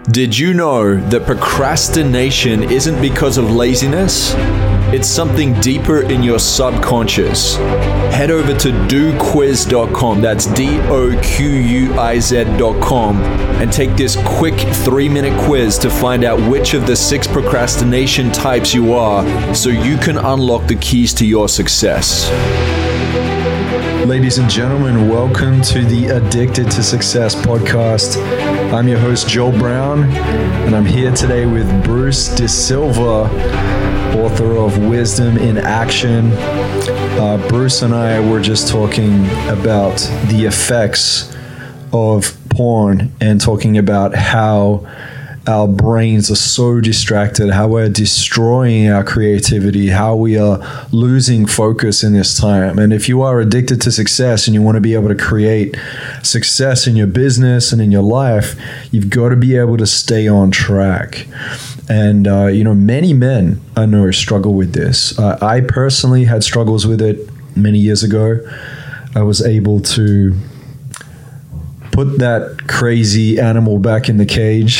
Did you know that procrastination isn't because of laziness? It's something deeper in your subconscious. Head over to doquiz.com, that's DOQUIZ.com, and take this quick 3-minute quiz to find out which of the 6 procrastination types you are so you can unlock the keys to your success. Ladies and gentlemen, welcome to the Addicted to Success podcast. I'm your host, Joel Brown, and I'm here today with Bruce DeSilva, author of Wisdom in Action. Bruce and I were just talking about the effects of porn and talking about how our brains are so distracted, how we're destroying our creativity, how we are losing focus in this time. And if you are addicted to success and you want to be able to create success in your business and in your life, you've got to be able to stay on track. And, many men I know struggle with this. I personally had struggles with it many years ago. I was able to put that crazy animal back in the cage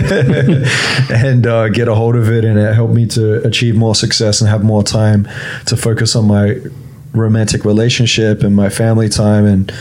and get a hold of it, and it helped me to achieve more success and have more time to focus on my romantic relationship and my family time and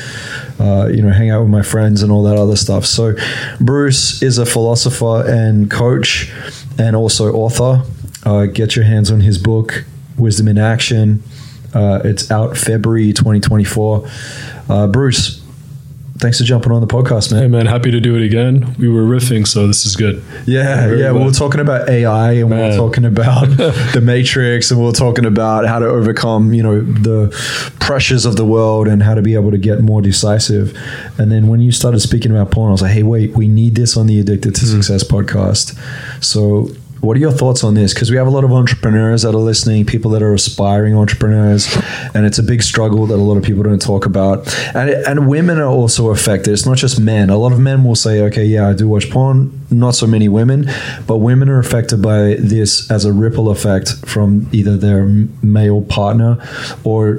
hang out with my friends and all that other stuff. So Bruce is a philosopher and coach and also author. Get your hands on his book, Wisdom in Action. It's out February 2024. Bruce, thanks for jumping on the podcast, man. Hey, man, happy to do it again. We were riffing, so this is good. Yeah. We were talking about AI, and we were talking about the Matrix, and we were talking about how to overcome, the pressures of the world and how to be able to get more decisive. And then when you started speaking about porn, I was like, hey, wait, we need this on the Addicted to Success podcast. So what are your thoughts on this? Because we have a lot of entrepreneurs that are listening, people that are aspiring entrepreneurs, and it's a big struggle that a lot of people don't talk about. And women are also affected. It's not just men. A lot of men will say, okay, yeah, I do watch porn. Not so many women, but women are affected by this as a ripple effect from either their male partner or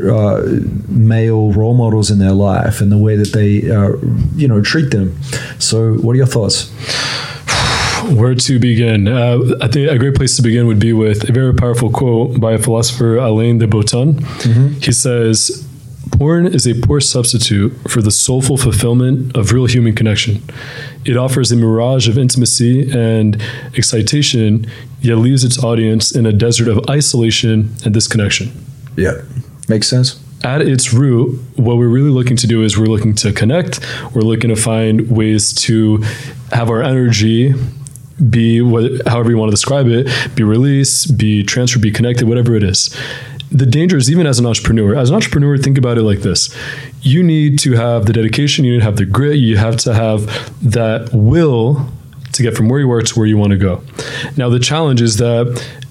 male role models in their life and the way that they, treat them. So what are your thoughts? Where to begin? I think a great place to begin would be with a very powerful quote by a philosopher, Alain de Botton. Mm-hmm. He says, "Porn is a poor substitute for the soulful fulfillment of real human connection. It offers a mirage of intimacy and excitation, yet leaves its audience in a desert of isolation and disconnection." Yeah, makes sense. At its root, what we're really looking to do is we're looking to connect. We're looking to find ways to have our energy be however you want to describe it, be released, be transferred, be connected, whatever it is. The danger is, even as an entrepreneur, think about it like this. You need to have the dedication, you need to have the grit, you have to have that will to get from where you are to where you want to go. Now, the challenge is that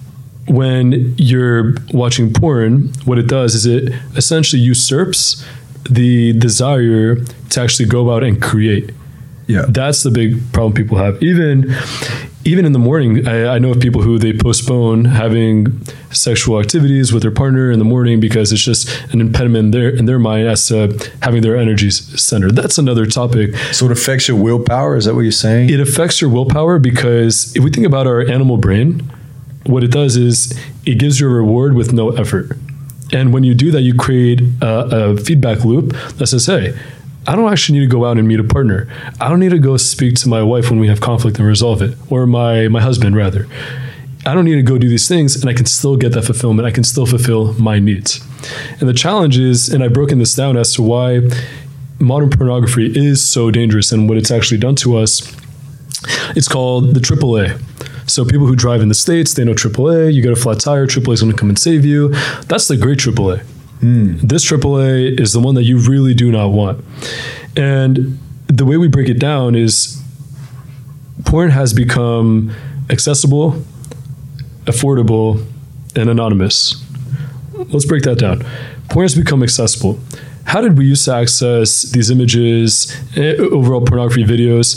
when you're watching porn, what it does is it essentially usurps the desire to actually go about and create. Yeah, that's the big problem people have. Even in the morning, I know of people who they postpone having sexual activities with their partner in the morning because it's just an impediment in their mind as to having their energies centered. That's another topic. So it affects your willpower? Is that what you're saying? It affects your willpower because if we think about our animal brain, what it does is it gives you a reward with no effort. And when you do that, you create a feedback loop that says, hey, I don't actually need to go out and meet a partner. I don't need to go speak to my wife when we have conflict and resolve it, or my husband, rather. I don't need to go do these things, and I can still get that fulfillment. I can still fulfill my needs. And the challenge is, and I've broken this down as to why modern pornography is so dangerous and what it's actually done to us. It's called the AAA. So people who drive in the States, they know AAA. You get a flat tire, AAA is going to come and save you. That's the great AAA. This AAA is the one that you really do not want. And the way we break it down is porn has become accessible, affordable, and anonymous. Let's break that down. Porn has become accessible. How did we used to access these images, overall pornography videos,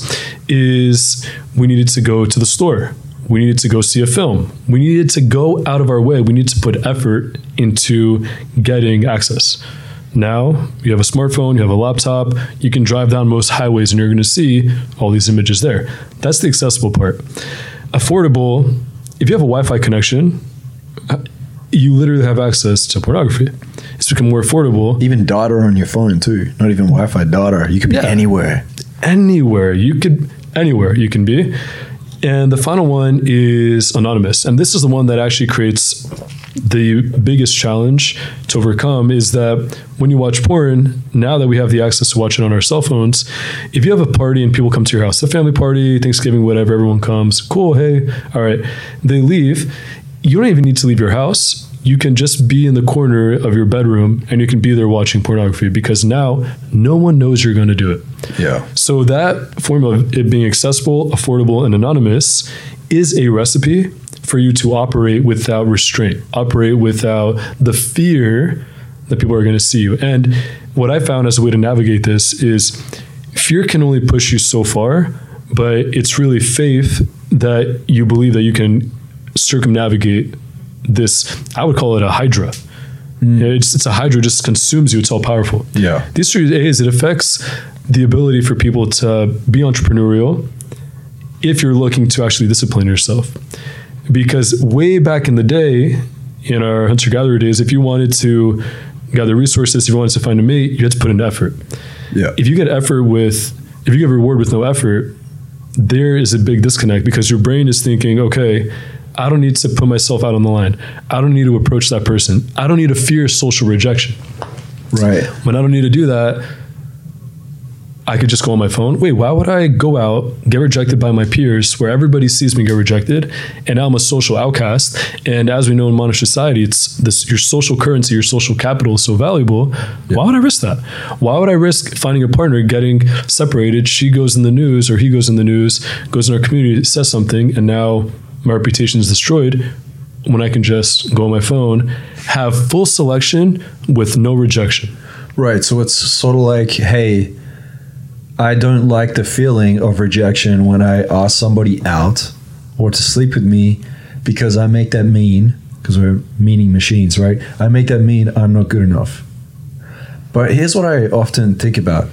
is we needed to go to the store. We needed to go see a film. We needed to go out of our way. We need to put effort into getting access. Now you have a smartphone, you have a laptop, you can drive down most highways and you're going to see all these images there. That's the accessible part. Affordable, if you have a Wi-Fi connection, you literally have access to pornography. It's become more affordable. Even data on your phone too, not even Wi-Fi, data. You could be anywhere. Anywhere you can be. And the final one is anonymous. And this is the one that actually creates the biggest challenge to overcome, is that when you watch porn, now that we have the access to watch it on our cell phones, if you have a party and people come to your house, a family party, Thanksgiving, whatever, everyone comes, cool, hey, all right, they leave. You don't even need to leave your house. You can just be in the corner of your bedroom and you can be there watching pornography, because now no one knows you're going to do it. Yeah. So that formula of it being accessible, affordable, and anonymous is a recipe for you to operate without restraint, operate without the fear that people are going to see you. And what I found as a way to navigate this is fear can only push you so far, but it's really faith that you believe that you can circumnavigate this. I would call it a hydra. It's a hydra, just consumes you. It's all powerful. Yeah. These 3 A's, it affects the ability for people to be entrepreneurial if you're looking to actually discipline yourself. Because way back in the day, in our hunter-gatherer days, if you wanted to gather resources, if you wanted to find a mate, you had to put in effort. Yeah. If you get reward with no effort, there is a big disconnect, because your brain is thinking, okay, I don't need to put myself out on the line. I don't need to approach that person. I don't need to fear social rejection. Right. When I don't need to do that, I could just go on my phone. Wait, why would I go out, get rejected by my peers, where everybody sees me get rejected, and now I'm a social outcast? And as we know in modern society, it's this, your social currency, your social capital is so valuable. Yeah. Why would I risk that? Why would I risk finding a partner, getting separated? She goes in the news, or he goes in the news, goes in our community, says something, and now my reputation is destroyed, when I can just go on my phone, have full selection with no rejection. Right. So it's sort of like, hey, I don't like the feeling of rejection when I ask somebody out or to sleep with me, because I make that mean, because we're meaning machines, right? I make that mean I'm not good enough. But here's what I often think about.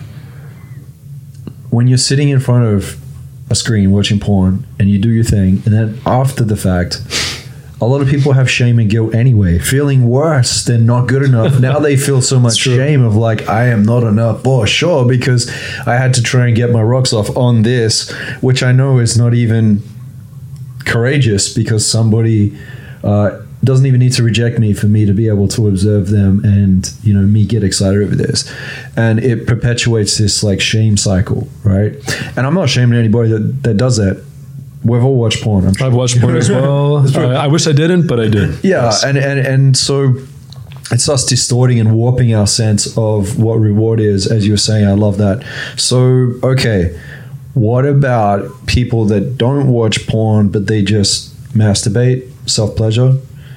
When you're sitting in front of a screen watching porn and you do your thing, and then after the fact, a lot of people have shame and guilt anyway, feeling worse than not good enough. Now they feel so much shame of like, I am not enough for sure, because I had to try and get my rocks off on this, which I know is not even courageous, because somebody doesn't even need to reject me for me to be able to observe them and, you know, me get excited over this. And it perpetuates this like shame cycle, right? And I'm not shaming anybody that does that. We've all watched porn. I'm sure. I've watched porn as well. I wish I didn't, but I did. Yeah, yes. and so it's us distorting and warping our sense of what reward is, as you were saying. I love that. So, okay, what about people that don't watch porn, but they just masturbate, self-pleasure?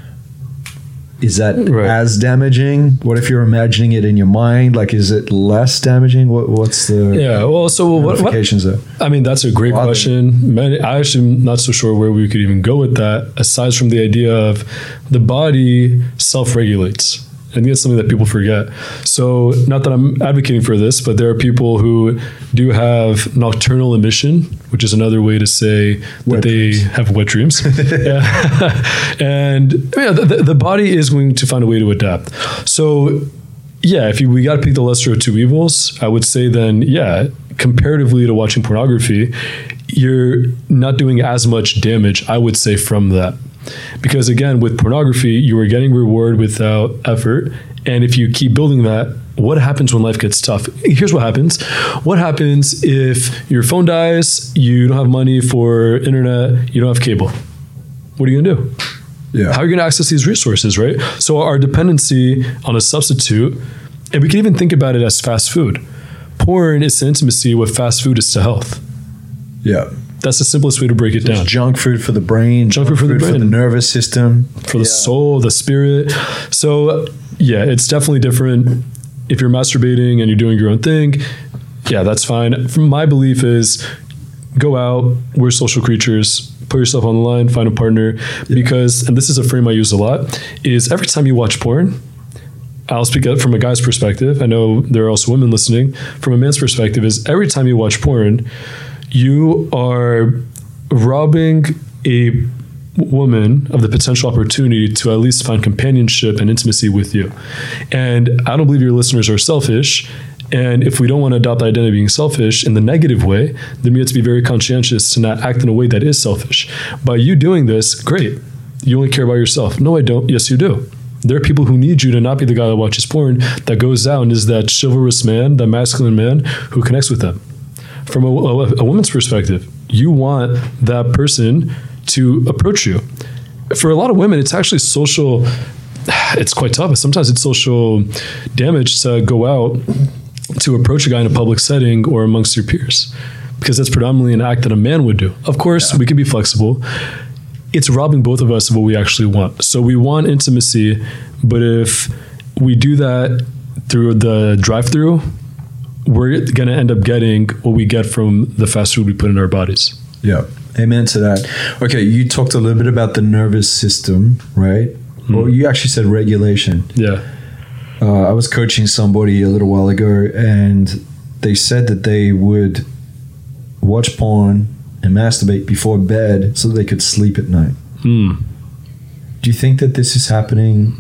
Is that as damaging? What if you're imagining it in your mind? Like, is it less damaging? What's the ramifications there? I mean, that's a great question. I actually am not so sure where we could even go with that, aside from the idea of the body self-regulates. I think that's something that people forget. So, not that I'm advocating for this, but there are people who do have nocturnal emission, which is another way to say that they have wet dreams. And the body is going to find a way to adapt. So, yeah, if we got to pick the lesser of two evils, I would say then, yeah, comparatively to watching pornography, you're not doing as much damage, I would say, from that. Because again, with pornography, you are getting reward without effort. And if you keep building that, what happens when life gets tough? Here's what happens. What happens if your phone dies, you don't have money for internet, you don't have cable? What are you going to do? Yeah. How are you going to access these resources, right? So our dependency on a substitute, and we can even think about it as fast food. Porn is to intimacy what fast food is to health. Yeah. That's the simplest way to break it down. Junk food for the brain. Junk food for the brain. For the nervous system. For the soul, the spirit. So, yeah, it's definitely different. If you're masturbating and you're doing your own thing, yeah, that's fine. My belief is go out, we're social creatures, put yourself on the line, find a partner. Because, and this is a frame I use a lot, is every time you watch porn, I'll speak up from a guy's perspective. I know there are also women listening. From a man's perspective, is every time you watch porn, you are robbing a woman of the potential opportunity to at least find companionship and intimacy with you. And I don't believe your listeners are selfish. And if we don't want to adopt the identity of being selfish in the negative way, then we have to be very conscientious to not act in a way that is selfish. By you doing this, great. You only care about yourself. No, I don't. Yes, you do. There are people who need you to not be the guy that watches porn, that goes out and is that chivalrous man, that masculine man who connects with them. From a woman's perspective, you want that person to approach you. For a lot of women, it's actually social, it's quite tough. Sometimes it's social damage to go out to approach a guy in a public setting or amongst your peers, because that's predominantly an act that a man would do. Of course, we can be flexible. It's robbing both of us of what we actually want. So we want intimacy, but if we do that through the drive-through, we're going to end up getting what we get from the fast food we put in our bodies. Yeah. Amen to that. Okay, you talked a little bit about the nervous system, right? Well, you actually said regulation. Yeah. I was coaching somebody a little while ago, and they said that they would watch porn and masturbate before bed so they could sleep at night. Do you think that this is happening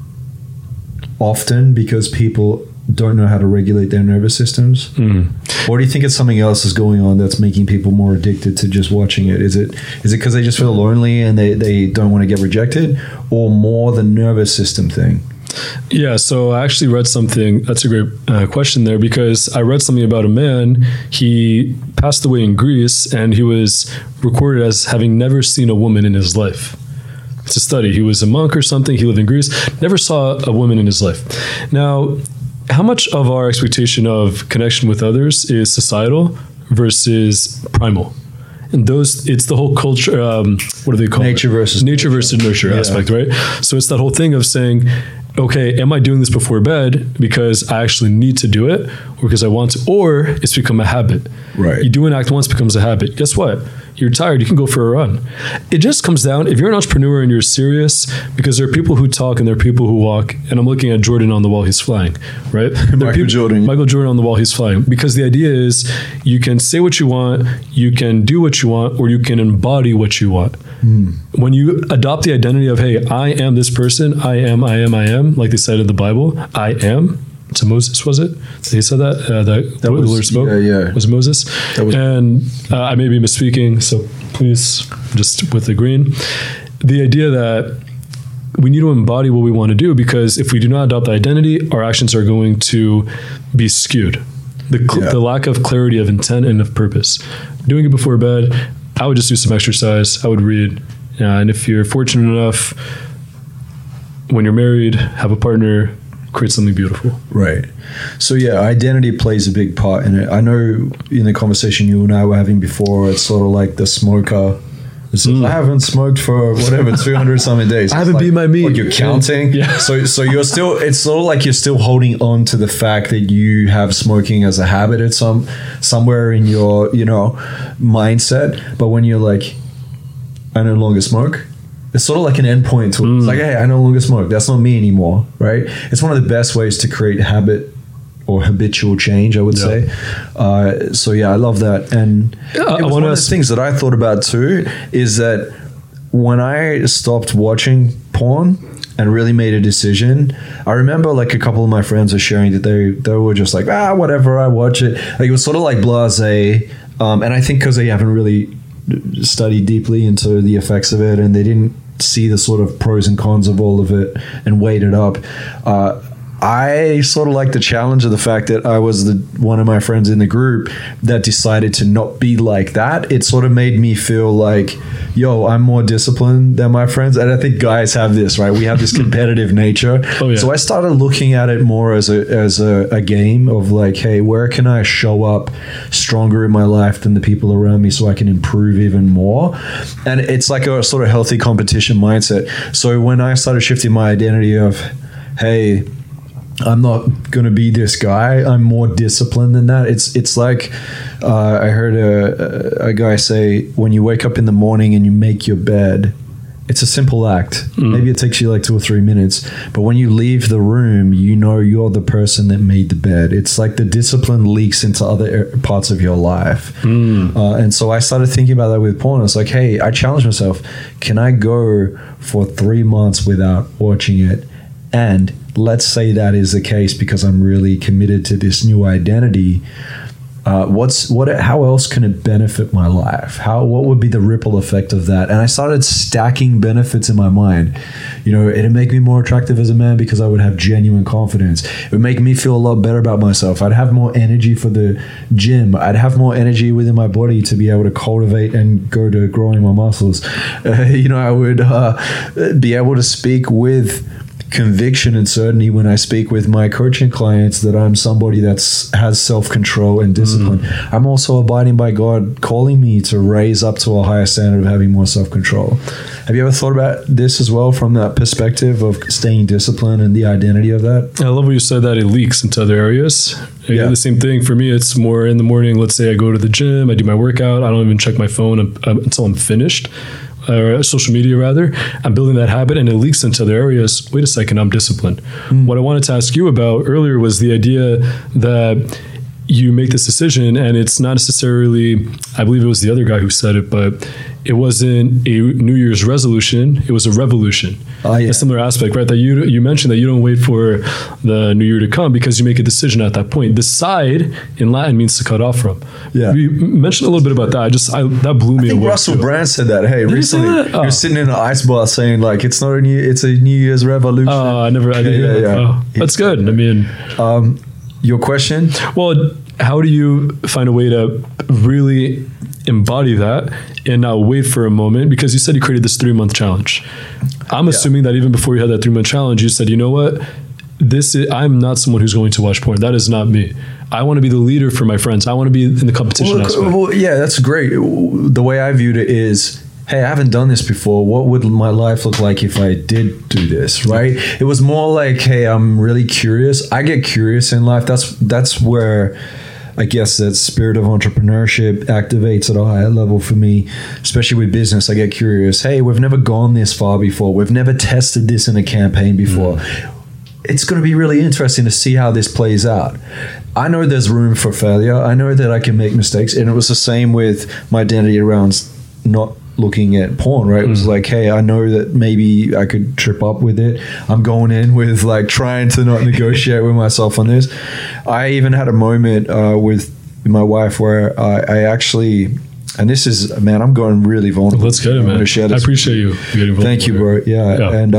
often because people don't know how to regulate their nervous systems? Or do you think it's something else is going on that's making people more addicted to just watching it? Is it because they just feel lonely and they don't want to get rejected, or more the nervous system thing? Yeah, so I actually read something. That's a great question there, because I read something about a man. He passed away in Greece, and he was recorded as having never seen a woman in his life. It's a study. He was a monk or something. He lived in Greece, never saw a woman in his life. Now, how much of our expectation of connection with others is societal versus primal? And it's the whole culture, what do they call Nature versus nurture aspect, right? So it's that whole thing of saying, okay, am I doing this before bed because I actually need to do it, or because I want to, or it's become a habit? Right. You do an act once, becomes a habit. Guess what? You're tired, you can go for a run. It just comes down, if you're an entrepreneur and you're serious, because there are people who talk and there are people who walk, and I'm looking at Jordan on the wall, he's flying, right? Michael Jordan on the wall, he's flying. Because the idea is you can say what you want, you can do what you want, or you can embody what you want. When you adopt the identity of, hey, I am this person, I am, like they said in the Bible, I am. To Moses, was it? He said that? That the Lord spoke? Yeah. Was Moses? And I may be misspeaking, so please, just with agreeing. The idea that we need to embody what we want to do, because if we do not adopt the identity, our actions are going to be skewed. The lack of clarity of intent and of purpose. Doing it before bed, I would just do some exercise. I would read. And if you're fortunate enough, when you're married, have a partner, create something beautiful. Right. So yeah, identity plays a big part in it. I know in the conversation you and I were having before, it's sort of like the smoker. I haven't smoked for whatever 200 something days. I haven't beat my meat. Like you're counting. Yeah. So you're still. It's sort of like you're still holding on to the fact that you have smoking as a habit at somewhere in your mindset. But when you're like, I no longer smoke. It's sort of like an endpoint to it. It's like, hey, I no longer smoke. That's not me anymore, right? It's one of the best ways to create habit or habitual change, I would say. So yeah, I love that. And it was one of the things that I thought about too, is that when I stopped watching porn and really made a decision, I remember like a couple of my friends were sharing that they were just like, whatever, I watch it. Like it was sort of like blasé. And I think because they haven't really studied deeply into the effects of it, and they didn't see the sort of pros and cons of all of it and weighed it up. I sort of like the challenge of the fact that I was one of my friends in the group that decided to not be like that. It sort of made me feel like, yo, I'm more disciplined than my friends. And I think guys have this, right? We have this competitive nature. Oh, yeah. So I started looking at it more as a game of like, hey, where can I show up stronger in my life than the people around me so I can improve even more? And it's like a sort of healthy competition mindset. So when I started shifting my identity of, hey, I'm not going to be this guy, I'm more disciplined than that. It's like I heard a guy say, when you wake up in the morning and you make your bed, it's a simple act. Maybe it takes you like 2 or 3 minutes, but when you leave the room, you know you're the person that made the bed. It's like the discipline leaks into other parts of your life. And so I started thinking about that with porn. It's like, hey, I challenge myself. Can I go for 3 months without watching it? And let's say that is the case because I'm really committed to this new identity. How else can it benefit my life? What would be the ripple effect of that? And I started stacking benefits in my mind. You know, it'd make me more attractive as a man because I would have genuine confidence. It would make me feel a lot better about myself. I'd have more energy for the gym. I'd have more energy within my body to be able to cultivate and go to growing my muscles. I would be able to speak with conviction and certainty when I speak with my coaching clients that I'm somebody has self-control and discipline. I'm also abiding by God calling me to raise up to a higher standard of having more self-control. Have you ever thought about this as well from that perspective of staying disciplined and the identity of that? I love what you said that it leaks into other areas. Yeah. The same thing for me. It's more in the morning. Let's say I go to the gym, I do my workout. I don't even check my phone until I'm finished. Or social media rather. I'm building that habit and it leaks into other areas. Wait a second, I'm disciplined. What I wanted to ask you about earlier was the idea that you make this decision and it's not necessarily, I believe it was the other guy who said it, but it wasn't a New Year's resolution, it was a revolution. A similar aspect, right? That you mentioned that you don't wait for the new year to come because you make a decision at that point. Decide in Latin means to cut off from. Yeah. You mentioned a little bit about that. That blew me away. Russell Brand said that. Hey, recently you're sitting in an ice bar saying like it's not it's a New Year's revolution. I didn't hear that. Oh, that's good. I mean, your question? Well, how do you find a way to really embody that and not wait for a moment? Because you said you created this 3-month challenge. I'm assuming that even before you had that 3-month challenge, you said, you know what? I'm not someone who's going to watch porn. That is not me. I want to be the leader for my friends. I want to be in the competition aspect. Well, yeah, that's great. The way I viewed it is, hey, I haven't done this before. What would my life look like if I did do this, right? It was more like, hey, I'm really curious. I get curious in life. That's where I guess that spirit of entrepreneurship activates at a higher level for me, especially with business. I get curious. Hey, we've never gone this far before. We've never tested this in a campaign before. It's going to be really interesting to see how this plays out. I know there's room for failure. I know that I can make mistakes. And it was the same with my identity around not looking at porn, right? It was like, hey, I know that maybe I could trip up with it. I'm going in with like trying to not negotiate with myself on this. I even had a moment with my wife where I actually, and this is, man, I'm going really vulnerable. Let's get it, man. I appreciate you getting vulnerable. Thank you, bro. Yeah. And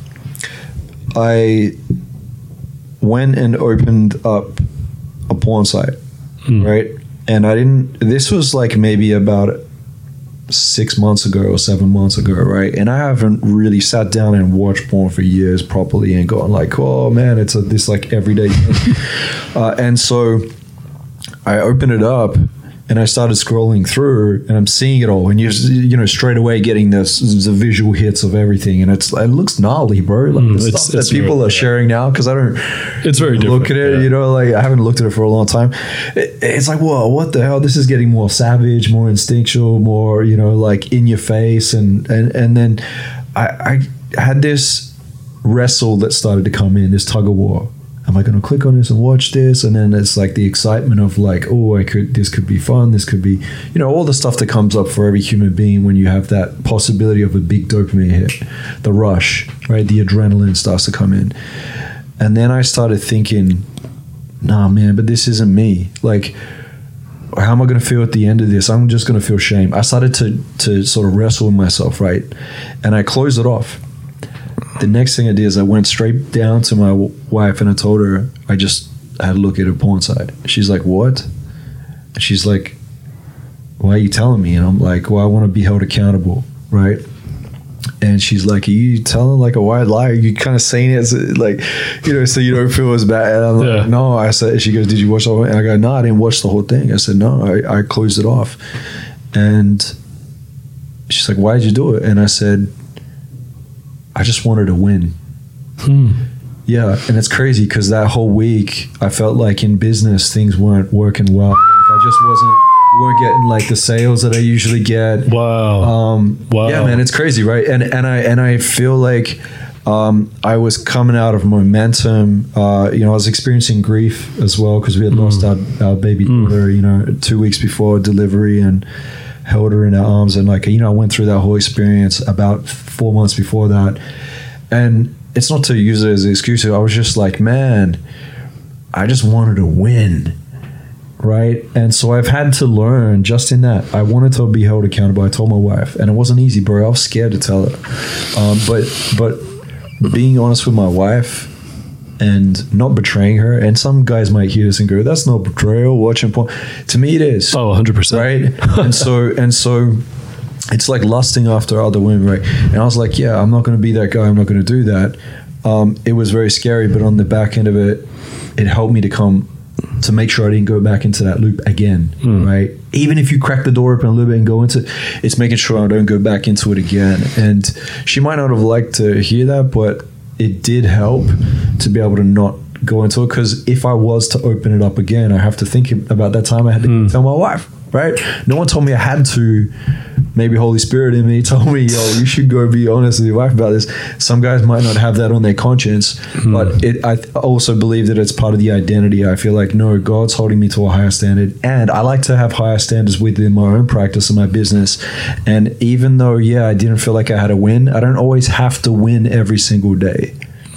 I went and opened up a porn site, right? And this was like maybe about 6 months ago or 7 months ago, right? And I haven't really sat down and watched porn for years properly and gone like, oh man, it's this like everyday thing. And so I opened it up and I started scrolling through and I'm seeing it all, and you're straight away getting the visual hits of everything, and it looks gnarly, bro. Like the stuff that people are sharing now, because I don't it's very look at it, like I haven't looked at it for a long time. It's like, whoa, what the hell? This is getting more savage, more instinctual, more like in your face, and then I had this wrestle that started to come in, this tug of war. Am I going to click on this and watch this? And then it's like the excitement of like, oh, this could be fun. This could be, all the stuff that comes up for every human being when you have that possibility of a big dopamine hit, the rush, right? The adrenaline starts to come in. And then I started thinking, nah, man, but this isn't me. Like, how am I going to feel at the end of this? I'm just going to feel shame. I started to sort of wrestle with myself, right? And I closed it off. The next thing I did is I went straight down to my wife and I told her I had to look at a porn site. She's like, what? And she's like, why are you telling me? And I'm like, well, I want to be held accountable, right? And she's like, are you telling like a white lie? Are you kind of saying it as like, so you don't feel as bad? And I'm like, no. I said, she goes, did you watch the whole thing? And I go, no, I didn't watch the whole thing. I said, no, I closed it off. And she's like, why did you do it? And I said, I just wanted to win. Yeah, and it's crazy because that whole week I felt like in business things weren't working well. Like I just wasn't We weren't getting like the sales that I usually get. Wow. Wow. Yeah, man, it's crazy, right? And I feel like I was coming out of momentum. I was experiencing grief as well because we had lost our baby daughter, 2 weeks before delivery, and held her in our arms. And I went through that whole experience about 4 months before that. And it's not to use it as an excuse. I was just like, man, I just wanted to win. Right. And so I've had to learn just in that. I wanted to be held accountable. I told my wife, and it wasn't easy, bro. I was scared to tell her. But being honest with my wife and not betraying her, and some guys might hear this and go, that's not betrayal, watching porn. To me, it is. Oh, 100%. Right. and so it's like lusting after other women. Right. And I was like, yeah, I'm not going to be that guy. I'm not going to do that. It was very scary, but on the back end of it, it helped me to make sure I didn't go back into that loop again, right? Even if you crack the door open a little bit and go into it, it's making sure I don't go back into it again. And she might not have liked to hear that, but it did help to be able to not go into it, because if I was to open it up again, I have to think about that time I had to tell my wife, right? No one told me I had to. Maybe Holy Spirit in me told me, yo, you should go be honest with your wife about this. Some guys might not have that on their conscience, but I also believe that it's part of the identity. I feel like, no, God's holding me to a higher standard, and I like to have higher standards within my own practice and my business. And even though, I didn't feel like I had to win, I don't always have to win every single day.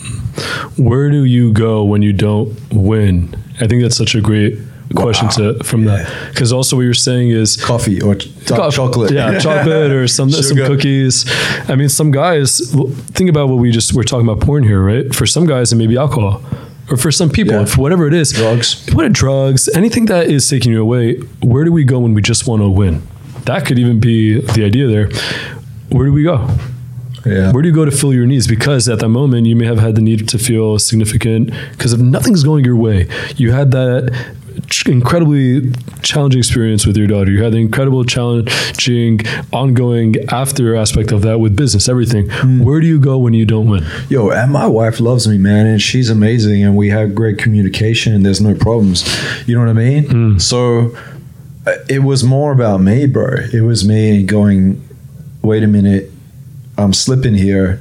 Where do you go when you don't win? I think that's such a great question from that, because also what you're saying is coffee or chocolate, chocolate or some cookies. I mean, some guys, think about what we're talking about porn here, right? For some guys, it may be alcohol, or for some people, for whatever it is, drugs, anything that is taking you away. Where do we go when we just want to win? That could even be the idea there. Where do we go? Yeah. Where do you go to fill your needs? Because at that moment, you may have had the need to feel significant because if nothing's going your way, you had that incredibly challenging experience with your daughter. You had the incredible challenging ongoing after aspect of that with business, everything. Where do you go when you don't win? Yo, and my wife loves me, man, and she's amazing, and we have great communication, and there's no problems. You know what I mean? So it was more about me, bro. It was me going, wait a minute, I'm slipping here.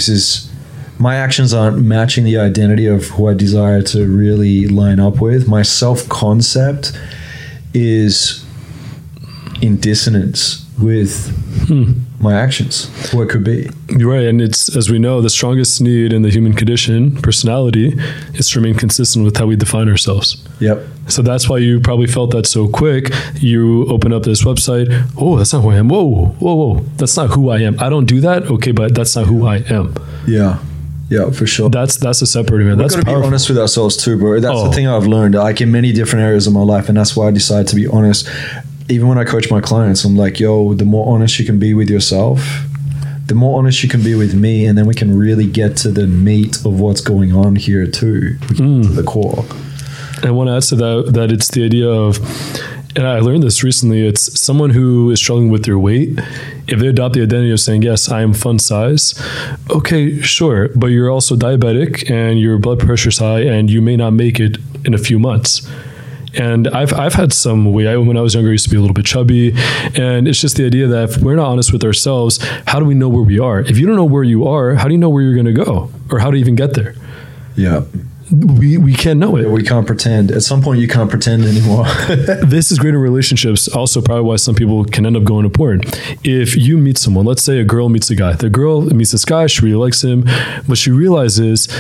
My actions aren't matching the identity of who I desire to really line up with. My self-concept is in dissonance with my actions, what it could be. You're right. And it's, as we know, the strongest need in the human condition, personality, is to remain consistent with how we define ourselves. Yep. So that's why you probably felt that so quick. You open up this website. Oh, that's not who I am. Whoa. That's not who I am. I don't do that. Okay, but that's not who I am. Yeah. Yeah, for sure. That's a separate event. That's got to be honest with ourselves too, bro. That's the thing I've learned, like in many different areas of my life, and that's why I decided to be honest. Even when I coach my clients, I'm like, yo, the more honest you can be with yourself, the more honest you can be with me, and then we can really get to the meat of what's going on here too, to the core. I want to add to that it's the idea of, and I learned this recently, it's someone who is struggling with their weight. If they adopt the identity of saying, yes, I am fun size, okay, sure, but you're also diabetic and your blood pressure's high and you may not make it in a few months. And I've had some weight. When I was younger, I used to be a little bit chubby. And it's just the idea that if we're not honest with ourselves, how do we know where we are? If you don't know where you are, how do you know where you're going to go? Or how to even get there? Yeah. We can't know it. Yeah, we can't pretend. At some point, you can't pretend anymore. This is great in relationships. Also, probably why some people can end up going to porn. If you meet someone, let's say a girl meets a guy. The girl meets this guy. She really likes him. But she realizes,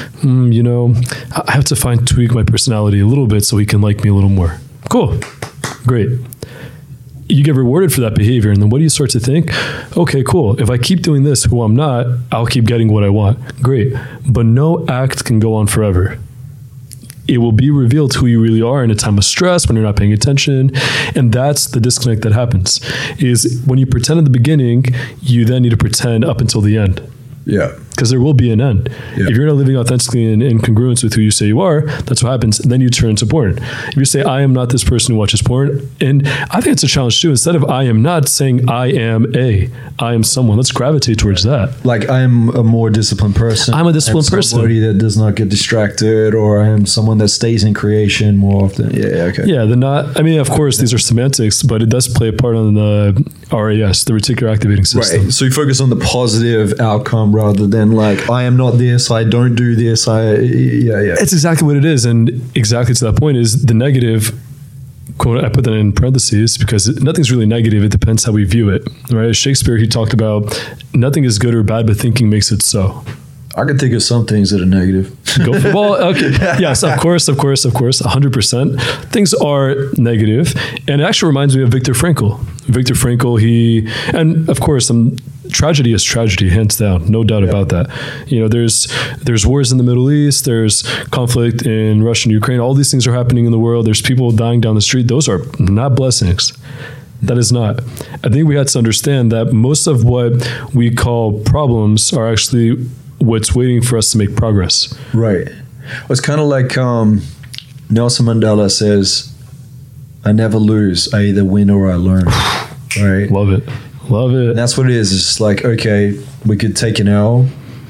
I have to tweak my personality a little bit so he can like me a little more. Cool. Great. You get rewarded for that behavior. And then what do you start to think? Okay, cool. If I keep doing this, who I'm not, I'll keep getting what I want. Great. But no act can go on forever. It will be revealed who you really are in a time of stress when you're not paying attention. And that's the disconnect that happens, is when you pretend at the beginning, you then need to pretend up until the end. Yeah. because there will be an end. If you're not living authentically in congruence with who you say you are, that's what happens. Then you turn to porn. If you say, I am not this person who watches porn, and I think it's a challenge too. Instead of I am not, saying I am someone. Let's gravitate towards that. Like, I am a more disciplined person. I'm a disciplined person. Somebody that does not get distracted, or I am someone that stays in creation more often. Okay. Yeah, I mean, of course, these are semantics, but it does play a part on the RAS, the reticular activating system. Right. So you focus on the positive outcome rather than like, I am not this, I don't do this. It's exactly what it is. And exactly to that point is the negative, quote, I put that in parentheses because nothing's really negative. It depends how we view it, right? Shakespeare, he talked about nothing is good or bad, but thinking makes it so. I can think of some things that are negative. Go for ball. Okay. Yes, of course, 100%. Things are negative. And it actually reminds me of Viktor Frankl. Viktor Frankl, and of course, tragedy is tragedy, hands down, no doubt about that. You know, there's wars in the Middle East, there's conflict in Russia and Ukraine, all these things are happening in the world, there's people dying down the street. Those are not blessings. That is not. I think we had to understand that most of what we call problems are actually what's waiting for us to make progress. Right. It's kind of like Nelson Mandela says, I never lose. I either win or I learn. Right? Love it. And that's what it is. It's like, okay, we could take an L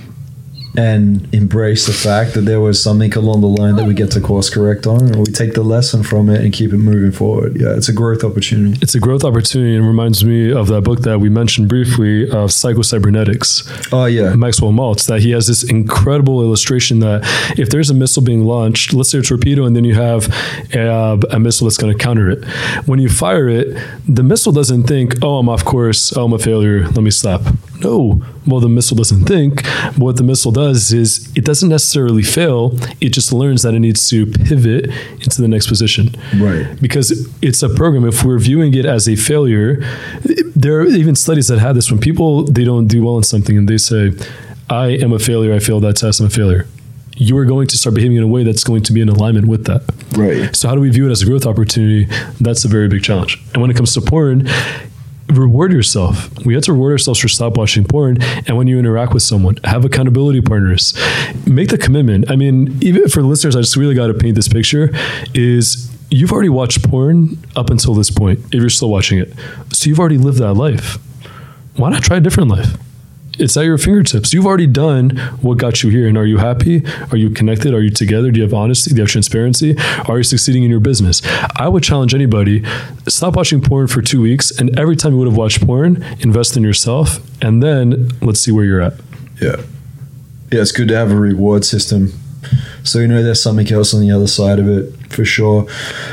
and embrace the fact that there was something along the line that we get to course correct on, and we take the lesson from it and keep it moving forward. Yeah, it's a growth opportunity. It's a growth opportunity, and reminds me of that book that we mentioned briefly of Psycho-Cybernetics. Oh, yeah. Maxwell Maltz, that he has this incredible illustration that if there's a missile being launched, let's say a torpedo, and then you have a missile that's going to counter it. When you fire it, the missile doesn't think, oh, I'm off course, oh, I'm a failure, let me stop. No. Well, the missile doesn't think. What the missile does is it doesn't necessarily fail. It just learns that it needs to pivot into the next position. Right. Because it's a program. If we're viewing it as a failure, there are even studies that have this when people, they don't do well in something and they say, I am a failure. I failed that test. I'm a failure. You are going to start behaving in a way that's going to be in alignment with that. Right. So how do we view it as a growth opportunity? That's a very big challenge. And when it comes to porn, reward yourself. We have to reward ourselves for stop watching porn. And when you interact with someone, have accountability partners. Make the commitment. I mean, even for the listeners, I just really got to paint this picture is you've already watched porn up until this point, if you're still watching it. So you've already lived that life. Why not try a different life? It's at your fingertips. You've already done what got you here. And are you happy? Are you connected? Are you together? Do you have honesty? Do you have transparency? Are you succeeding in your business? I would challenge anybody, stop watching porn for 2 weeks. And every time you would have watched porn, invest in yourself. And then let's see where you're at. Yeah. Yeah, it's good to have a reward system. So, you know, there's something else on the other side of it, for sure.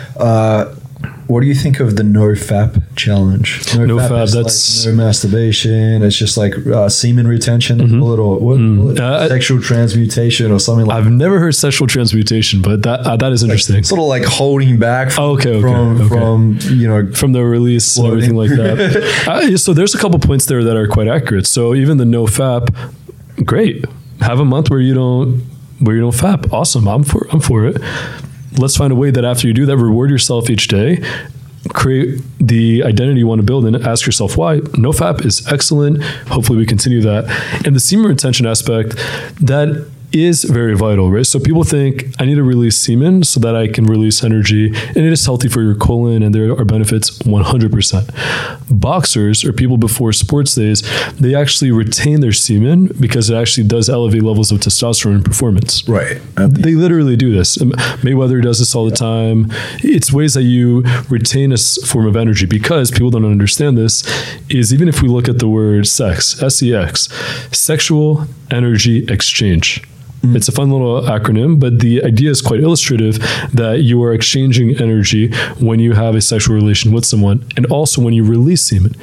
What do you think of the NoFap challenge? NoFap, that's like no masturbation. It's just like semen retention, sexual transmutation or something like that. I've never heard sexual transmutation, but that is interesting. Like, sort of like holding back from the release and everything like that. So there's a couple points there that are quite accurate. So even the NoFap, great. Have a month where you don't fap. Awesome. I'm for it. Let's find a way that after you do that, reward yourself each day, create the identity you want to build, and ask yourself why. NoFap is excellent. Hopefully we continue that. And the semen retention aspect, that is very vital, right? So people think I need to release semen so that I can release energy, and it is healthy for your colon, and there are benefits 100%. Boxers or people before sports days, they actually retain their semen because it actually does elevate levels of testosterone and performance. Right. They literally do this. Mayweather does this all the time. It's ways that you retain a form of energy, because people don't understand this is even if we look at the word sex, S-E-X, sexual energy exchange. It's a fun little acronym, but the idea is quite illustrative that you are exchanging energy when you have a sexual relation with someone, and also when you release semen.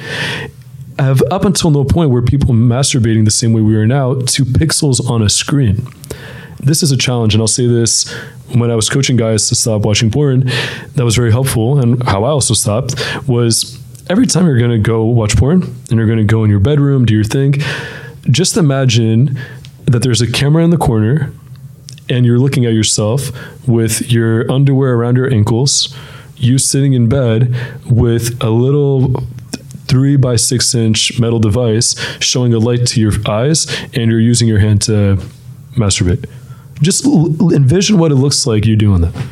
Up until no point were people masturbating the same way we are now to pixels on a screen. This is a challenge, and I'll say this, when I was coaching guys to stop watching porn, that was very helpful, and how I also stopped was every time you're going to go watch porn and you're going to go in your bedroom, do your thing, just imagine that there's a camera in the corner and you're looking at yourself with your underwear around your ankles, you sitting in bed with a little 3x6 metal device showing a light to your eyes, and you're using your hand to masturbate. Just envision what it looks like you doing that.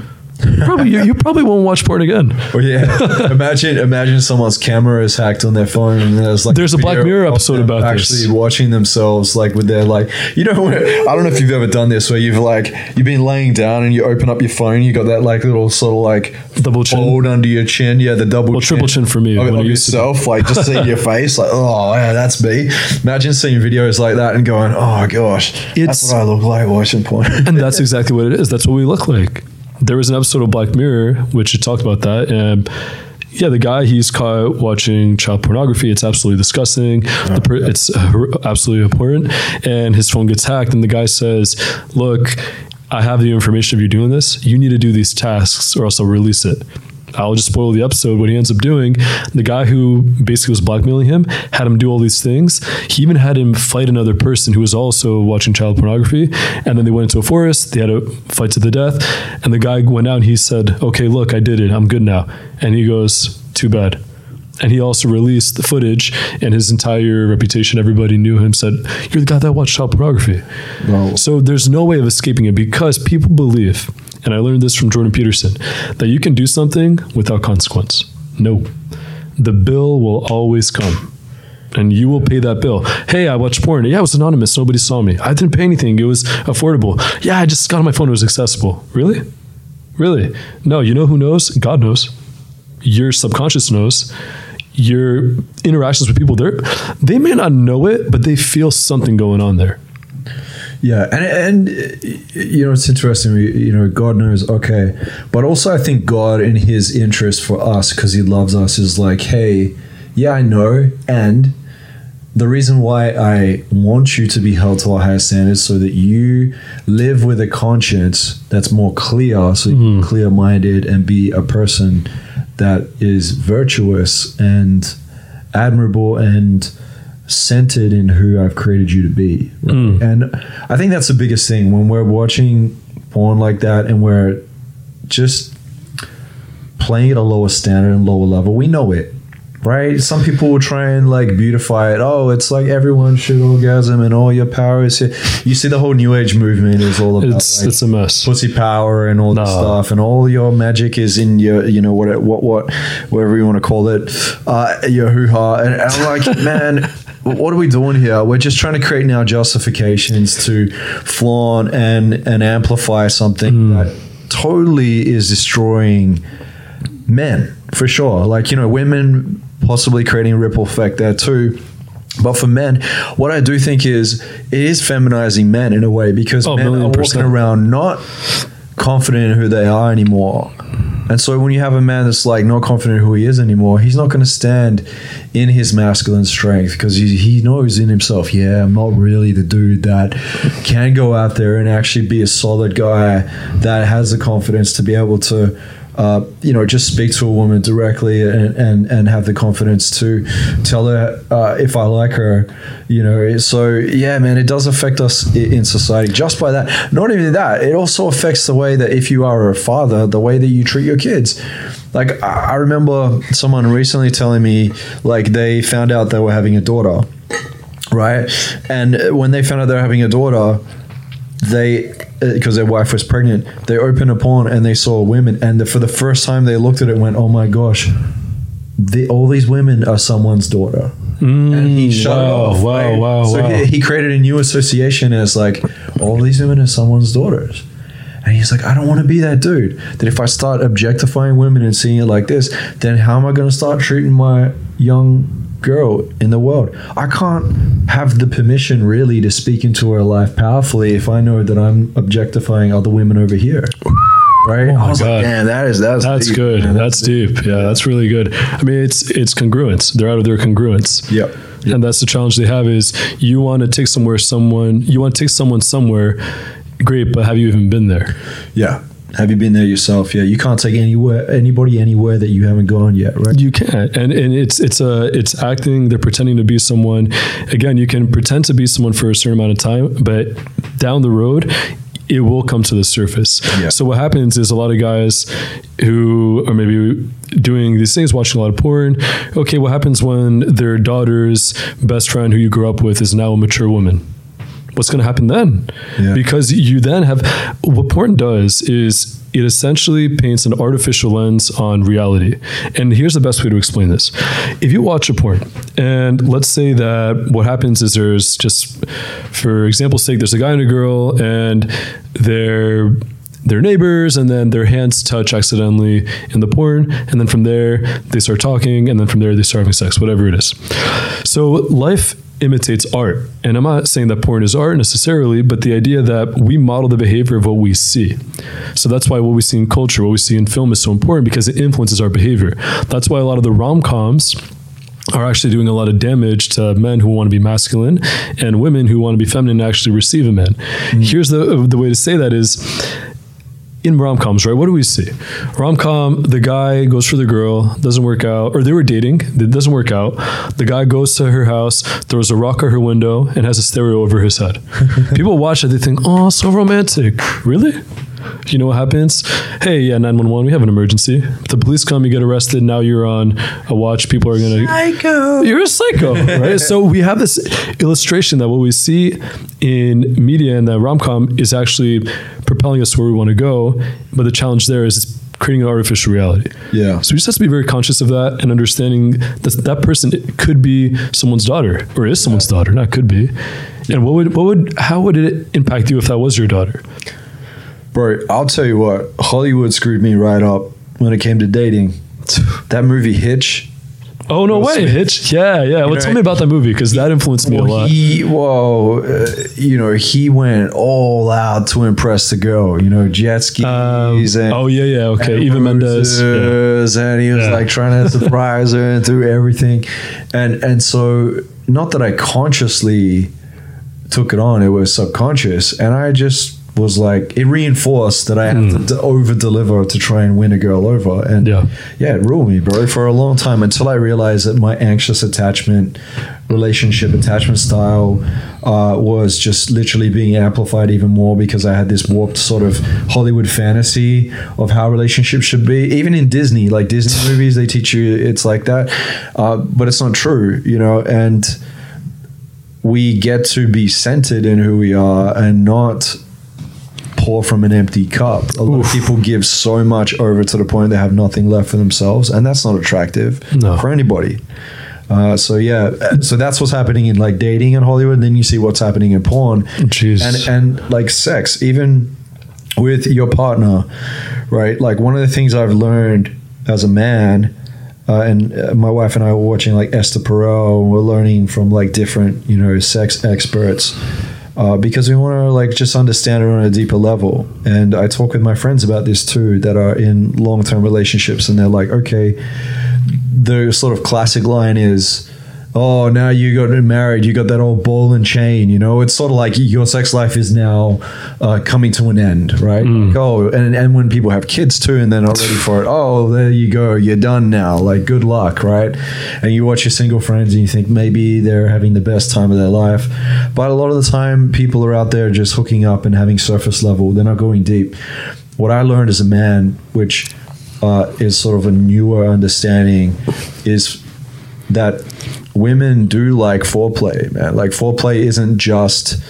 You probably won't watch porn again. Well, yeah. Imagine someone's camera is hacked on their phone, and there's a Black Mirror episode about actually watching themselves, like with their I don't know if you've ever done this, where you've been laying down and you open up your phone, you got that double double chin fold under your chin, the double chin. Triple chin for me of yourself, just seeing your face, oh yeah, that's me. Imagine seeing videos like that and going, oh gosh, that's what I look like watching porn. And that's exactly what it is. That's what we look like. There was an episode of Black Mirror which it talked about that, and the guy, he's caught watching child pornography. It's absolutely disgusting. It's absolutely abhorrent, and his phone gets hacked, and the guy says, look, I have the information of you doing this. You need to do these tasks or else I'll release it. I'll just spoil the episode. What he ends up doing, the guy who basically was blackmailing him had him do all these things. He even had him fight another person who was also watching child pornography. And then they went into a forest. They had a fight to the death. And the guy went out and he said, okay, look, I did it. I'm good now. And he goes, too bad. And he also released the footage, and his entire reputation, everybody knew him, said, you're the guy that watched child pornography. Wow. So there's no way of escaping it, because people believe, and I learned this from Jordan Peterson, that you can do something without consequence. No. The bill will always come, and you will pay that bill. Hey, I watched porn. Yeah, it was anonymous. Nobody saw me. I didn't pay anything. It was affordable. Yeah, I just got on my phone. It was accessible. Really? Really? No, you know who knows? God knows. Your subconscious knows. Your interactions with people, they may not know it, but they feel something going on there. Yeah, and it's interesting. God knows, okay, but also I think God, in His interest for us, because He loves us, is like, hey, yeah, I know, and the reason why I want you to be held to a higher standard, so that you live with a conscience that's more clear, so you're clear-minded and be a person that is virtuous and admirable and centered in who I've created you to be. Right? And I think that's the biggest thing when we're watching porn like that, and we're just playing at a lower standard and lower level. We know it, right? Some people will try and beautify it. Oh, it's like everyone should orgasm and all your power is here. You see the whole New Age movement is all about it's a mess. Pussy power and all this stuff, and all your magic is in your, whatever you want to call it, your hoo-ha. And I'm like, man, what are we doing here? We're just trying to create now justifications to flaunt and amplify something that totally is destroying men, for sure. Women possibly creating a ripple effect there too. But for men, what I do think is it is feminizing men in a way, because men are walking around not confident in who they are anymore. And so when you have a man that's not confident in who he is anymore, he's not going to stand in his masculine strength, because he knows in himself, yeah, I'm not really the dude that can go out there and actually be a solid guy that has the confidence to be able to just speak to a woman directly and have the confidence to tell her if I like her, So yeah, man, it does affect us in society just by that. Not even that, it also affects the way that, if you are a father, the way that you treat your kids. I remember someone recently telling me, they found out they were having a daughter, right? And when they found out they were having a daughter, because their wife was pregnant, they opened a porn and they saw women, and for the first time they looked at it and went, oh my gosh, all these women are someone's daughter. And he shut it off. Wow. So he created a new association as all these women are someone's daughters. And he's like, I don't want to be that dude. That if I start objectifying women and seeing it like this, then how am I going to start treating my young girl in the world? I can't have the permission really to speak into her life powerfully if I know that I'm objectifying other women over here. Right? Oh my I was God. like, man, that's deep, good. Man. That's deep. Yeah, that's really good. I mean, it's congruence. They're out of their congruence. Yep. And that's the challenge they have, is you want to take someone somewhere, great, but have you even been there? Yeah. Have you been there yourself? Yeah, you can't take anybody anywhere that you haven't gone yet, right? You can't, and it's acting. They're pretending to be someone. Again, you can pretend to be someone for a certain amount of time, but down the road, it will come to the surface. Yeah. So what happens is a lot of guys who are maybe doing these things, watching a lot of porn. Okay, what happens when their daughter's best friend who you grew up with is now a mature woman? What's going to happen then? Yeah. Because you then have, what porn does is it essentially paints an artificial lens on reality. And here's the best way to explain this. If you watch a porn, and let's say that what happens is there's just, for example's sake, there's a guy and a girl, and they're neighbors, and then their hands touch accidentally in the porn, and then from there they start talking, and then from there they start having sex, whatever it is. So life imitates art. And I'm not saying that porn is art necessarily, but the idea that we model the behavior of what we see. So that's why what we see in culture, what we see in film is so important, because it influences our behavior. That's why a lot of the rom-coms are actually doing a lot of damage to men who want to be masculine and women who want to be feminine to actually receive a man. Here's the way to say that is, in rom-coms, right? What do we see? Rom-com, the guy goes for the girl, doesn't work out, or they were dating, it doesn't work out. The guy goes to her house, throws a rock at her window, and has a stereo over his head. People watch it, they think, oh, so romantic. Really? You know what happens? Hey, yeah, 911, we have an emergency. The police come, you get arrested, now you're on a watch, people are going to... Psycho! You're a psycho, right? So we have this illustration that what we see in media and the rom-com is actually propelling us where we want to go, but the challenge there is it's creating an artificial reality. Yeah. So we just have to be very conscious of that and understanding that that person could be someone's daughter, or is someone's daughter, not could be. And how would it impact you if that was your daughter? Bro, I'll tell you what, Hollywood screwed me right up when it came to dating. That movie Hitch. Oh, no way. Hitch. Yeah. Well, tell me about that movie, because that influenced me a lot. He went all out to impress the girl, jet skis. And okay. Eva Mendes. And he was like trying to surprise her and through everything. And so, not that I consciously took it on, it was subconscious. And I just was like, it reinforced that I had to over deliver to try and win a girl over. And it ruled me, bro, for a long time, until I realized that my anxious relationship attachment style was just literally being amplified even more, because I had this warped sort of Hollywood fantasy of how relationships should be. Even in Disney, like Disney movies, they teach you it's like that, but it's not true, and we get to be centered in who we are and not pour from an empty cup. A lot of people give so much over to the point they have nothing left for themselves, and that's not attractive for anybody. So that's what's happening in like dating in Hollywood. And then you see what's happening in porn. And like sex, even with your partner, right? Like one of the things I've learned as a man, and my wife and I were watching like Esther Perel, and we're learning from like different, sex experts, because we want to like just understand it on a deeper level. And I talk with my friends about this too, that are in long-term relationships, and they're like, okay, the sort of classic line is, oh, now you got married, you got that old ball and chain, it's sort of like your sex life is now coming to an end, right? Like, and when people have kids too and they're not ready for it, oh, there you go, you're done now, like good luck, right? And you watch your single friends and you think maybe they're having the best time of their life, but a lot of the time people are out there just hooking up and having surface level, they're not going deep. What I learned as a man, which is sort of a newer understanding, is that women do like foreplay, man. Like foreplay isn't just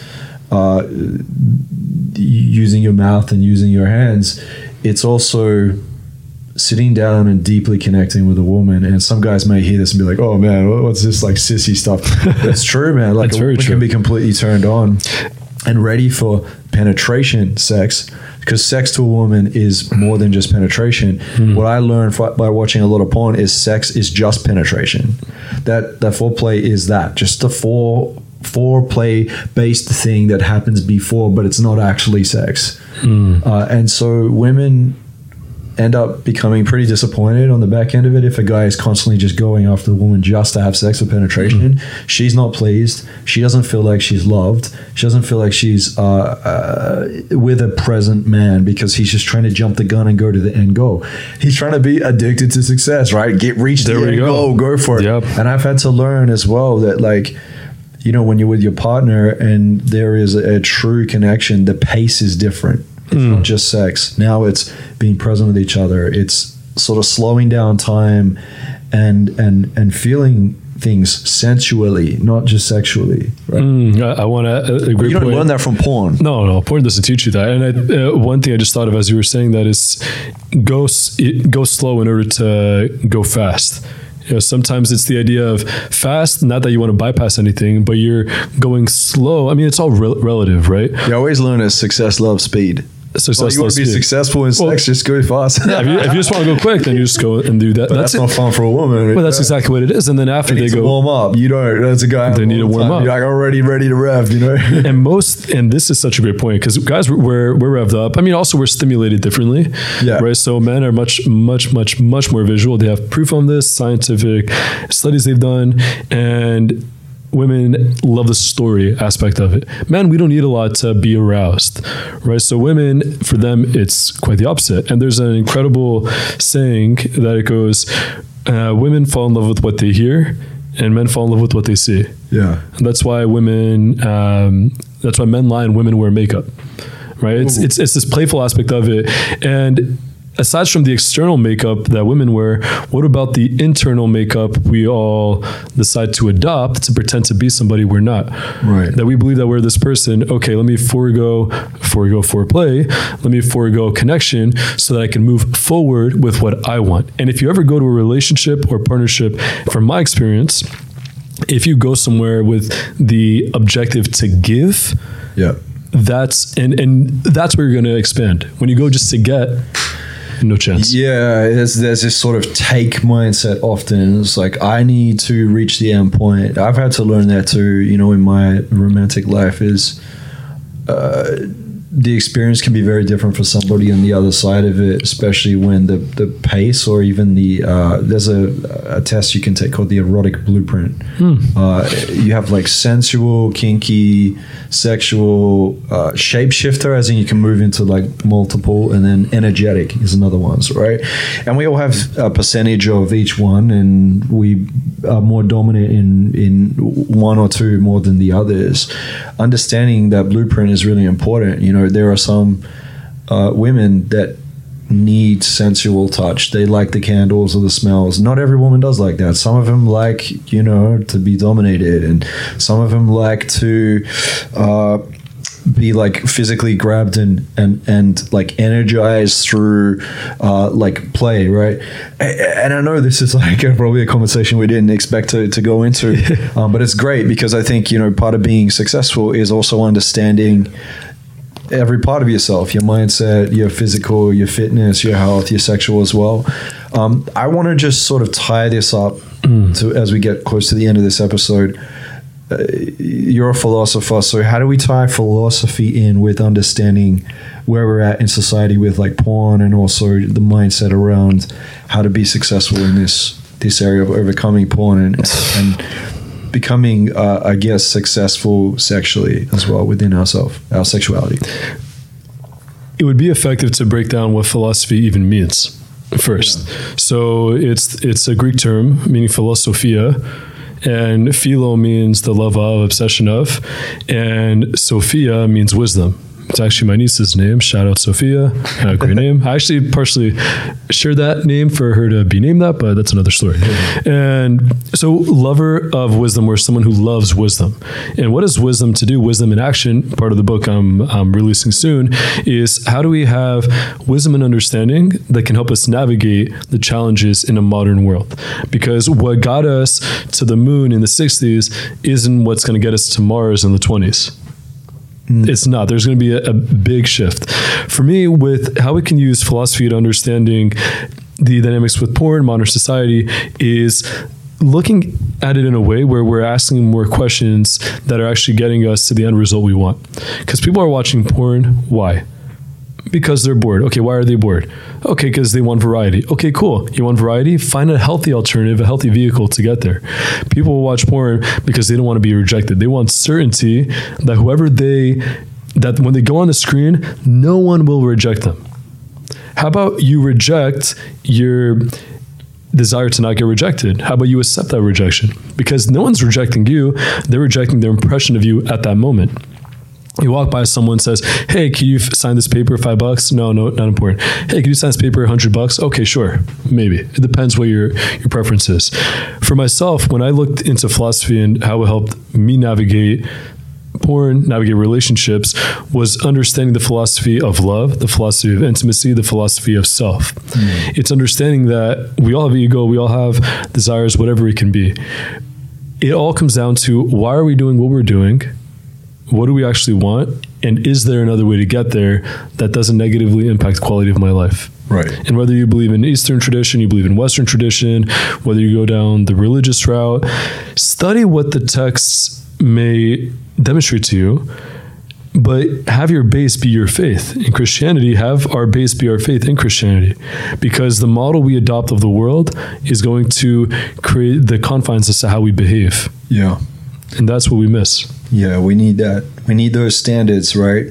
using your mouth and using your hands. It's also sitting down and deeply connecting with a woman. And some guys may hear this and be like, oh man, what's this like sissy stuff? That's true, man. Like a woman can be completely turned on and ready for penetration sex, because sex to a woman is more than just penetration. What I learned by watching a lot of porn is sex is just penetration. That foreplay is that, just the foreplay based thing that happens before, but it's not actually sex. And so women end up becoming pretty disappointed on the back end of it if a guy is constantly just going after the woman just to have sex or penetration. She's not pleased. She doesn't feel like she's loved. She doesn't feel like she's with a present man, because he's just trying to jump the gun and go to the end goal. He's trying to be addicted to success, right? Reach the end goal, go for it. And I've had to learn as well that like you know, when you're with your partner and there is a true connection, the pace is different. It's not just sex. Now it's being present with each other. It's sort of slowing down time and feeling things sensually, not just sexually. Right? I want to agree. You don't learn that from porn. No, porn doesn't teach you that. And one thing I just thought of as you were saying that is go slow in order to go fast. You know, sometimes it's the idea of fast, not that you want to bypass anything, but you're going slow. I mean, it's all relative, right? You always learn as success loves speed. Success you want to be successful in sex, just go fast. Yeah, if you just want to go quick, then you just go and do that. But that's not fun for a woman. Well, that's exactly what it is. And then after they go warm up, you don't. That's a guy. They need to warm up. You're like already ready to rev, you know. And this is such a great point because guys, we're revved up. I mean, also we're stimulated differently, right? So men are much more visual. They have proof on this, scientific studies they've done, and women love the story aspect of it. Men, we don't need a lot to be aroused, right? So women, for them, it's quite the opposite. And there's an incredible saying that it goes, women fall in love with what they hear and men fall in love with what they see. Yeah. And that's why men lie and women wear makeup, right? It's this playful aspect of it. And aside from the external makeup that women wear, what about the internal makeup we all decide to adopt to pretend to be somebody we're not? Right. That we believe that we're this person. Okay, let me forego foreplay. Let me forego connection so that I can move forward with what I want. And if you ever go to a relationship or partnership, from my experience, if you go somewhere with the objective to give, that's where you're going to expand. When you go just to get, no chance. Yeah, there's this sort of take mindset often. It's like, I need to reach the end point. I've had to learn that too, you know, in my romantic life is the experience can be very different for somebody on the other side of it, especially when the pace or even there's a test you can take called the erotic blueprint. You have like sensual, kinky, sexual, shapeshifter, as in you can move into like multiple, and then energetic is another one, right? And we all have a percentage of each one, and we are more dominant in one or two more than the others. Understanding that blueprint is really important. You know, there are some women that need sensual touch. They like the candles or the smells. Not every woman does like that. Some of them like, you know, to be dominated, and some of them like to be like physically grabbed and like energized through like play, right? And I know this is like probably a conversation we didn't expect to go into, but it's great because I think, you know, part of being successful is also understanding every part of yourself, your mindset, your physical, your fitness, your health, your sexual as well. I want to just sort of tie this up to, as we get close to the end of this episode. You're a philosopher, so how do we tie philosophy in with understanding where we're at in society with like porn, and also the mindset around how to be successful in this area of overcoming porn and becoming, I guess, successful sexually as well within our sexuality? It would be effective to break down what philosophy even means first. Yeah. So it's a Greek term meaning philosophia, and philo means the love of, obsession of, and Sophia means wisdom. It's actually my niece's name. Shout out Sophia. Great name. I actually partially shared that name for her to be named that, but that's another story. And so lover of wisdom, or someone who loves wisdom. And what is wisdom to do? Wisdom in action, part of the book I'm releasing soon, is how do we have wisdom and understanding that can help us navigate the challenges in a modern world? Because what got us to the moon in the 60s isn't what's going to get us to Mars in the 20s. It's not. There's going to be a big shift. For me, with how we can use philosophy to understanding the dynamics with porn, modern society, is looking at it in a way where we're asking more questions that are actually getting us to the end result we want. Because people are watching porn. Why? Because they're bored. Okay, why are they bored? Okay, because they want variety. Okay, cool. You want variety? Find a healthy alternative, a healthy vehicle to get there. People will watch porn because they don't want to be rejected. They want certainty that that when they go on the screen, no one will reject them. How about you reject your desire to not get rejected. How about you accept that rejection? Because no one's rejecting you. They're rejecting their impression of you at that moment. You walk by someone says, hey, can you sign this paper, $5? No, not important. Hey, can you sign this paper, $100? Okay, sure. Maybe. It depends what your preference is. For myself, when I looked into philosophy and how it helped me navigate porn, navigate relationships, was understanding the philosophy of love, the philosophy of intimacy, the philosophy of self. It's understanding that we all have ego, we all have desires, whatever it can be. It all comes down to, why are we doing what we're doing? What do we actually want? And is there another way to get there that doesn't negatively impact the quality of my life? Right. And whether you believe in Eastern tradition, you believe in Western tradition, whether you go down the religious route, study what the texts may demonstrate to you, but have your base be your faith. In Christianity, have our base be our faith in Christianity, because the model we adopt of the world is going to create the confines as to how we behave. Yeah. And that's what we miss. Yeah, we need that. We need those standards, right?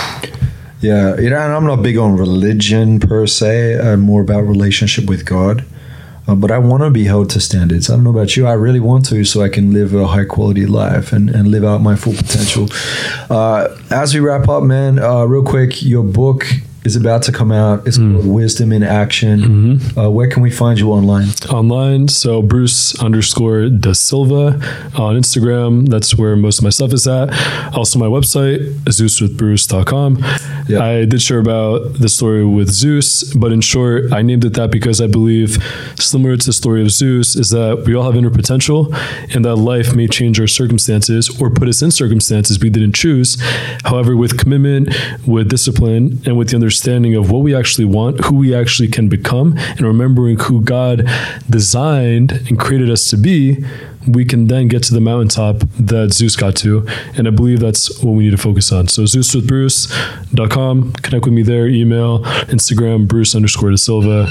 Yeah, and I'm not big on religion per se. I'm more about relationship with God. But I want to be held to standards. I don't know about you. I really want to, so I can live a high quality life and live out my full potential. As we wrap up, man, real quick, your book is about to come out. It's called Wisdom in Action. Where can we find you online? Online, so Bruce_Da Silva on Instagram. That's where most of my stuff is at. Also my website, ZeusWithBruce.com. Yeah. I did share about the story with Zeus, but in short, I named it that because I believe, similar to the story of Zeus, is that we all have inner potential and that life may change our circumstances or put us in circumstances we didn't choose. However, with commitment, with discipline, and with the understanding of what we actually want, who we actually can become, and remembering who God designed and created us to be, we can then get to the mountaintop that Zeus got to. And I believe that's what we need to focus on. So ZeusWithBruce.com, connect with me there, email, Instagram, Bruce_Da Silva,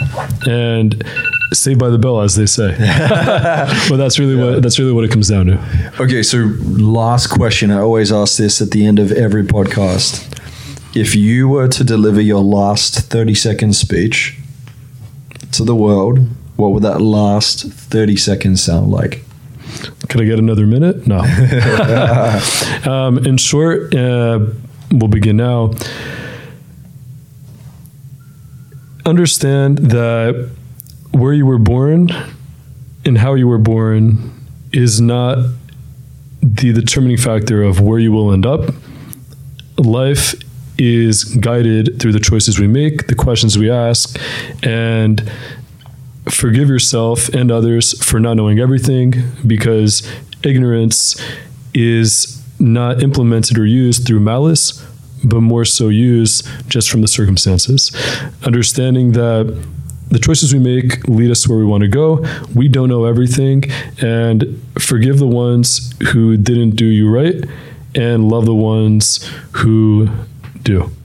and saved by the bell, as they say. But that's really what it comes down to. Okay, so last question. I always ask this at the end of every podcast. If you were to deliver your last 30-second speech to the world, what would that last 30 seconds sound like? Could I get another minute? No. In short, we'll begin now. Understand that where you were born and how you were born is not the determining factor of where you will end up. Life is guided through the choices we make, the questions we ask, and forgive yourself and others for not knowing everything, because ignorance is not implemented or used through malice, but more so used just from the circumstances. Understanding that the choices we make lead us to where we want to go. We don't know everything, and forgive the ones who didn't do you right and love the ones who do.